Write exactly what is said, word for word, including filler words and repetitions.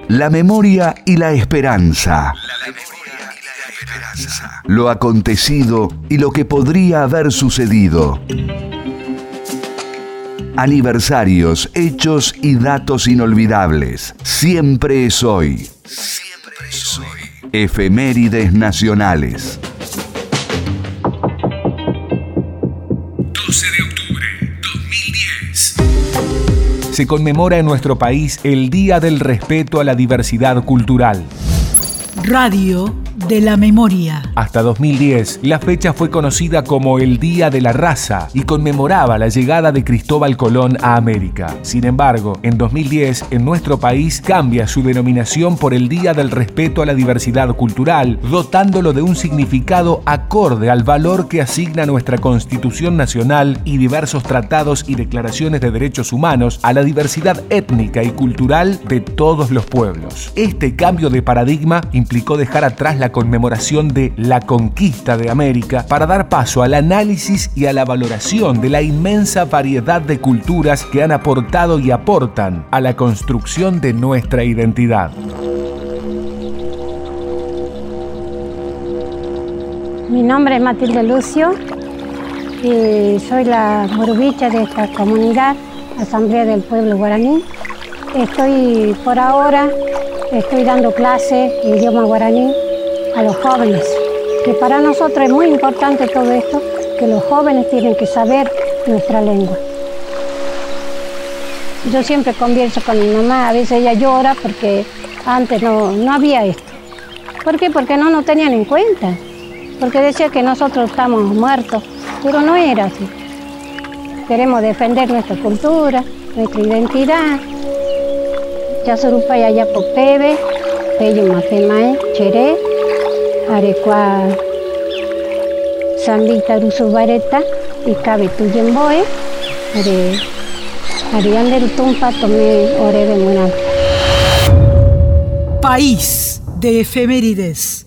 La memoria y la esperanza. Lo acontecido y lo que podría haber sucedido. Aniversarios, hechos y datos inolvidables. Siempre es hoy. Siempre es hoy. Efemérides nacionales. doce de octubre dos mil diez. Se conmemora en nuestro país el Día del Respeto a la Diversidad Cultural. Radio de la Memoria. Hasta dos mil diez, la fecha fue conocida como el Día de la Raza y conmemoraba la llegada de Cristóbal Colón a América. Sin embargo, en dos mil diez, en nuestro país cambia su denominación por el Día del Respeto a la Diversidad Cultural, dotándolo de un significado acorde al valor que asigna nuestra Constitución Nacional y diversos tratados y declaraciones de derechos humanos a la diversidad étnica y cultural de todos los pueblos. Este cambio de paradigma implicó dejar atrás la conmemoración de la conquista de América para dar paso al análisis y a la valoración de la inmensa variedad de culturas que han aportado y aportan a la construcción de nuestra identidad. Mi nombre es Matilde Lucio y soy la morubicha de esta comunidad, Asamblea del Pueblo Guaraní. Estoy por ahora, estoy dando clases de idioma guaraní a los jóvenes, que para nosotros es muy importante todo esto, que los jóvenes tienen que saber nuestra lengua. Yo siempre converso con mi mamá, a veces ella llora porque antes no, no había esto. ¿Por qué? Porque no nos tenían en cuenta, porque decía que nosotros estamos muertos, pero no era así. Queremos defender nuestra cultura, nuestra identidad. Ya sorupa ya ya popebe, pello mafemae, cheré, arequa sambita rusubareta y cabe tuyemboe, are ariander tumpa tome orebe munal. País de efemérides.